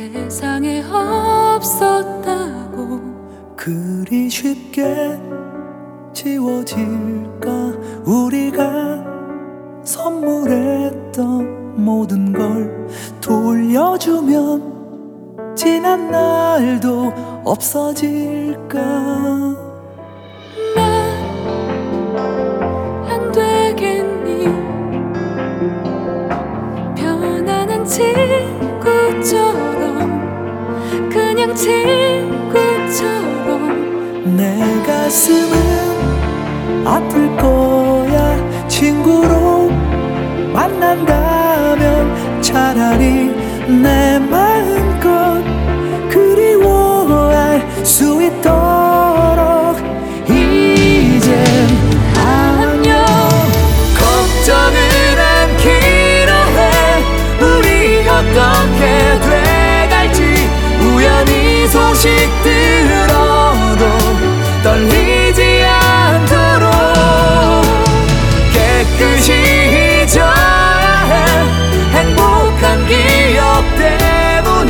세상에 없었다고. 그리 쉽게 지워질까? 우리가 선물했던 모든 걸 돌려주면 지난 날도 없어질까? 난 안 되겠니? 편안한 친구처럼, 그냥 친구처럼. 내 가슴은 아플 거야. 친구로 만난다면 차라리 내 마음껏 그리워할 수 있도록. 이젠 안녕. 걱정은 않기로 해. 우리 어떻게 돼갈지. 우연히 소식 들어도 떨리지 않도록 깨끗이 잊어야 해. 행복한 기억 때문에.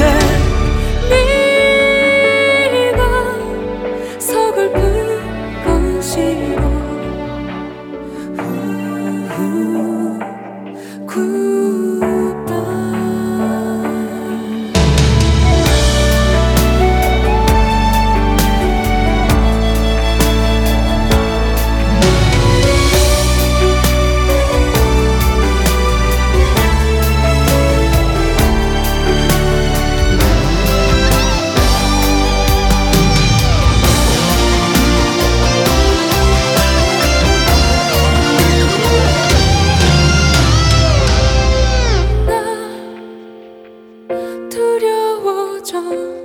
네가 서글픈 건 싫어. 굿바이. 두려워져.